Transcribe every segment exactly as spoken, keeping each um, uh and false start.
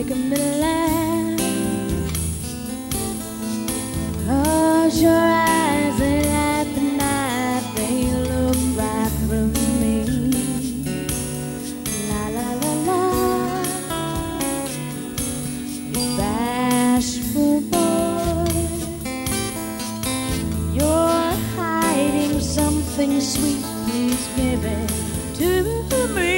making me laugh. 'Cause your eyes, they light the night, they look right through me. La la la la. You bashful boy, you're hiding something sweet. Please give it to me,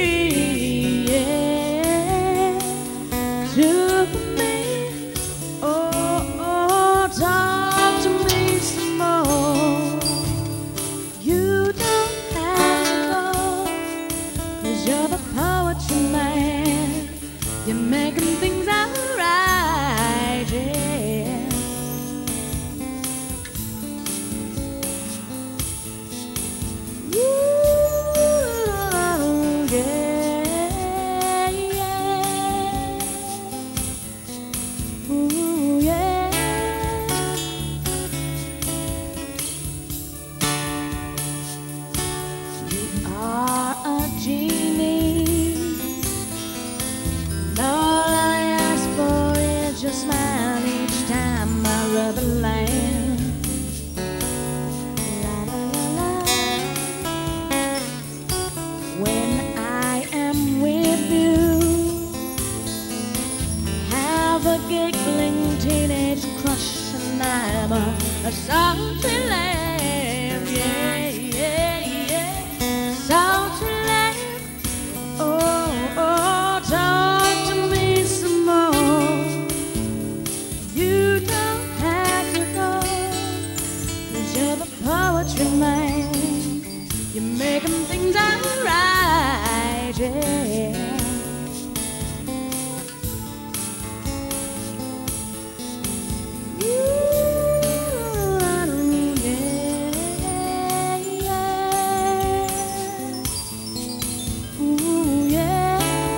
yeah, to me. Oh, oh, talk to me some more. You don't have to go, 'cause you're the poetry man. You're making things alright, yeah. Ooh, yeah, yeah. Ooh, yeah. You are a genie. All I ask for is your smile each time I rub a lamp. La la la la. When I am with you, have a giggling teenage crush, and I'm a, a salty lamb, yeah, yeah, yeah, salty lamb. Oh, oh, talk to me some more. You don't have to go, 'cause you're the poetry man. You're making things alright, yeah. Ooh, yeah, yeah. Ooh, yeah.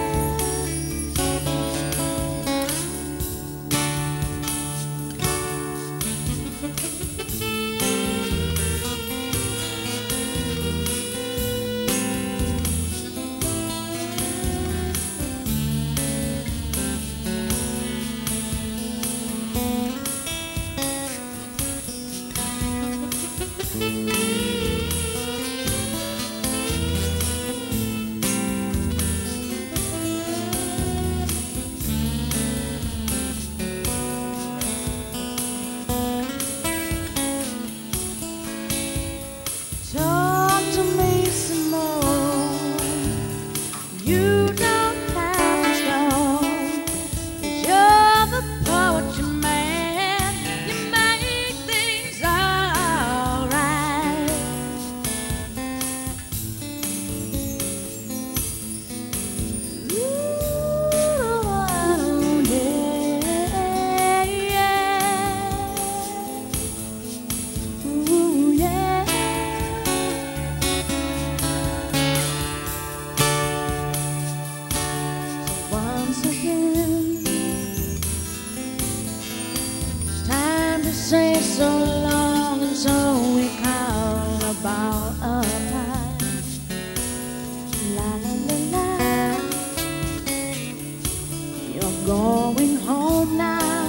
Talk to me some more. You don't have to stop, 'cause you're the poetry man. You make things alright. Ooh, yeah, yeah. Ooh, yeah. Once again, it's time to say so long, and so we call about a time. La la la la. You're going home now.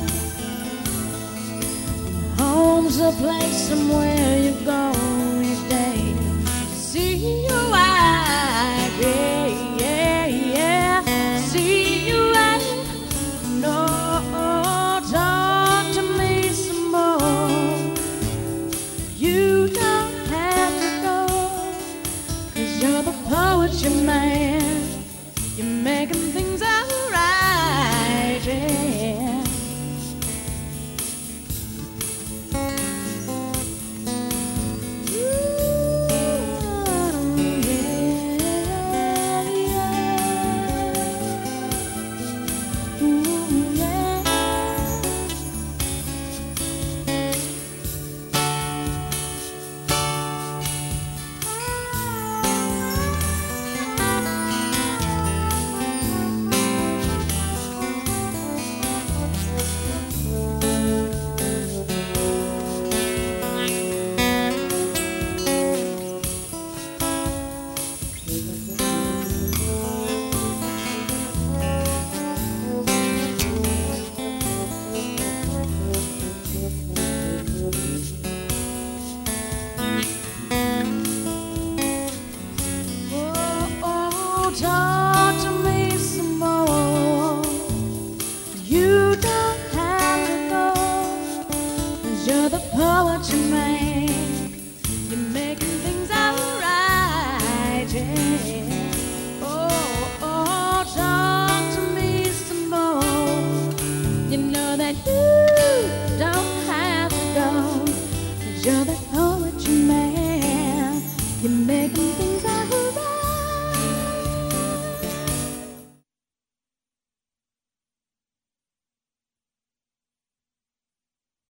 Home's a place somewhere you go each day to see your wife, yeah, yeah, yeah. See your wife. No, talk to me some more. You don't have to go, 'cause you're the poetry man. You're making things alright, yeah. talk to me some more. You don't have to go, 'cause you're the poet you make. You're making things alright, yeah. Oh, oh, talk to me some more. You know that you don't have to go, 'cause you're the poet.